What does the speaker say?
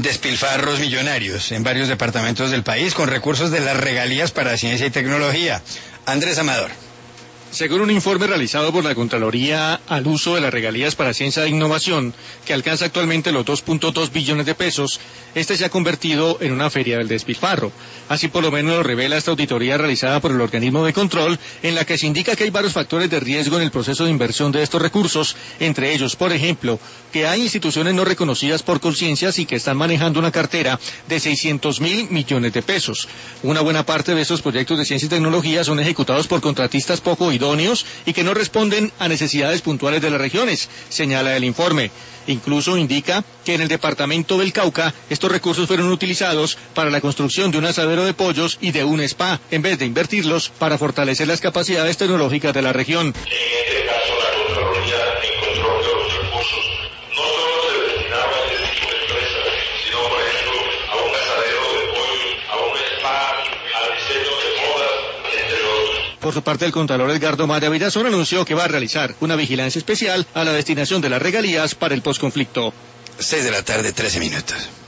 despilfarros millonarios en varios departamentos del país con recursos de las regalías para ciencia y tecnología. Andrés Amador. Según un informe realizado por la Contraloría al uso de las regalías para ciencia e innovación, que alcanza actualmente los 2.2 billones de pesos, este se ha convertido en una feria del despilfarro. Así por lo menos lo revela esta auditoría realizada por el organismo de control, en la que se indica que hay varios factores de riesgo en el proceso de inversión de estos recursos, entre ellos, por ejemplo, que hay instituciones no reconocidas por Colciencias y que están manejando una cartera de 600.000 millones de pesos. Una buena parte de estos proyectos de ciencia y tecnología son ejecutados por contratistas poco idóneos y que no responden a necesidades puntuales de las regiones, señala el informe. Incluso indica que en el departamento del Cauca estos recursos fueron utilizados para la construcción de un asadero de pollos y de un spa, en vez de invertirlos para fortalecer las capacidades tecnológicas de la región. En este caso, la Contraloría encontró que los recursos no solo se destinaban a este tipo de empresas, sino, por ejemplo, a un asadero de pollo, a un spa, al diseño de modas, entre otros. Por su parte, el Contralor Edgardo Maya Villazón anunció que va a realizar una vigilancia especial a la destinación de las regalías para el posconflicto. 6 de la tarde, 13 minutos.